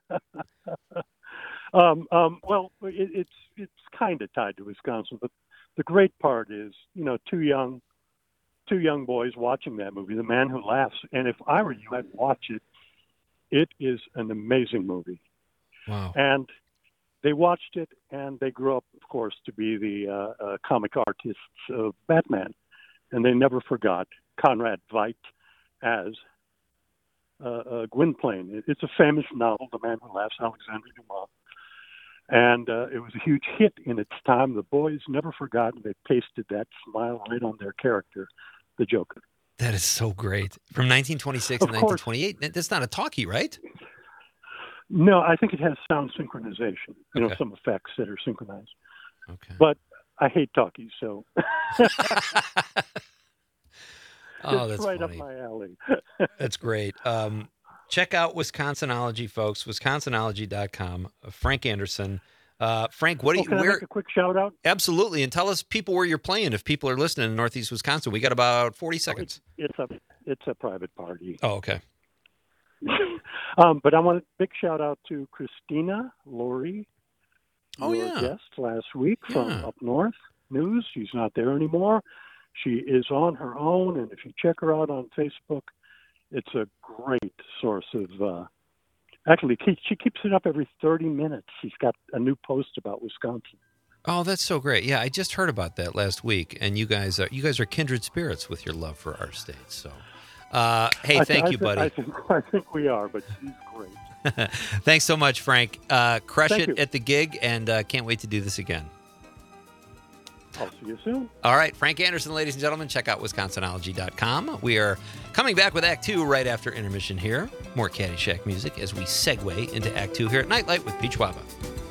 Speaker 10: Um, um, well, it, it's it's kind of tied to Wisconsin, but the great part is, you know, two young, two young boys watching that movie, The Man Who Laughs. And if I were you, I'd watch it. It is an amazing movie.
Speaker 3: Wow.
Speaker 10: And they watched it, and they grew up, of course, to be the uh, uh, comic artists of Batman, and they never forgot Conrad Veidt as uh, uh, Gwynplaine. It, it's a famous novel, The Man Who Laughs, Alexandre Dumas. And uh, it was a huge hit in its time. The boys never forgot, and they pasted that smile right on their character, the Joker.
Speaker 3: That is so great. From nineteen twenty-six
Speaker 10: Of
Speaker 3: to
Speaker 10: course.
Speaker 3: nineteen twenty-eight. That's not a talkie, right?
Speaker 10: No, I think it has sound synchronization, you know,
Speaker 3: Okay.
Speaker 10: some effects that are synchronized.
Speaker 3: Okay.
Speaker 10: But I hate talkies, so
Speaker 3: Oh,
Speaker 10: it's
Speaker 3: that's
Speaker 10: right
Speaker 3: funny.
Speaker 10: up my alley.
Speaker 3: That's great. Um, check out Wisconsinology, folks. Wisconsinology dot com. Uh, Frank Anderson. Uh, Frank, what do
Speaker 10: Oh,
Speaker 3: you?
Speaker 10: can I
Speaker 3: Where?
Speaker 10: make a quick shout out?
Speaker 3: Absolutely, and tell us people where you're playing. If people are listening in Northeast Wisconsin, we got about forty seconds.
Speaker 10: It's a it's a private party.
Speaker 3: Oh, okay.
Speaker 10: um, but I want a big shout out to Christina Laurie,
Speaker 3: Oh,
Speaker 10: your
Speaker 3: yeah.
Speaker 10: guest last week from
Speaker 3: Yeah.
Speaker 10: Up North News. She's not there anymore. She is on her own, and if you check her out on Facebook, it's a great source of. Uh, actually, ke- she keeps it up every thirty minutes. She's got a new post about Wisconsin.
Speaker 3: Oh, that's so great. Yeah, I just heard about that last week, and you guys are you guys are kindred spirits with your love for our state. So, uh, hey,
Speaker 10: I,
Speaker 3: thank
Speaker 10: I
Speaker 3: you,
Speaker 10: thi-
Speaker 3: buddy.
Speaker 10: I think I think we are, but she's great.
Speaker 3: Thanks so much, Frank. Uh, crush
Speaker 10: Thank
Speaker 3: it
Speaker 10: you.
Speaker 3: at the gig, and uh, can't wait to do this again.
Speaker 10: I'll see you soon.
Speaker 3: All right, Frank Anderson, ladies and gentlemen, check out Wisconsinology dot com. We are coming back with Act Two right after intermission here. More Caddyshack music as we segue into Act Two here at Nightlight with Peach Waba.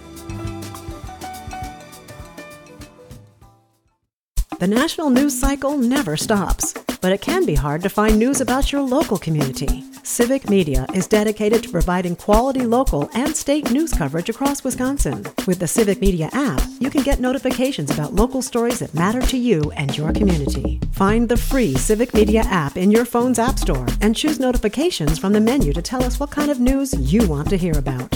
Speaker 1: The national news cycle never stops, but it can be hard to find news about your local community. Civic Media is dedicated to providing quality local and state news coverage across Wisconsin. With the Civic Media app, you can get notifications about local stories that matter to you and your community. Find the free Civic Media app in your phone's app store and choose notifications from the menu to tell us what kind of news you want to hear about.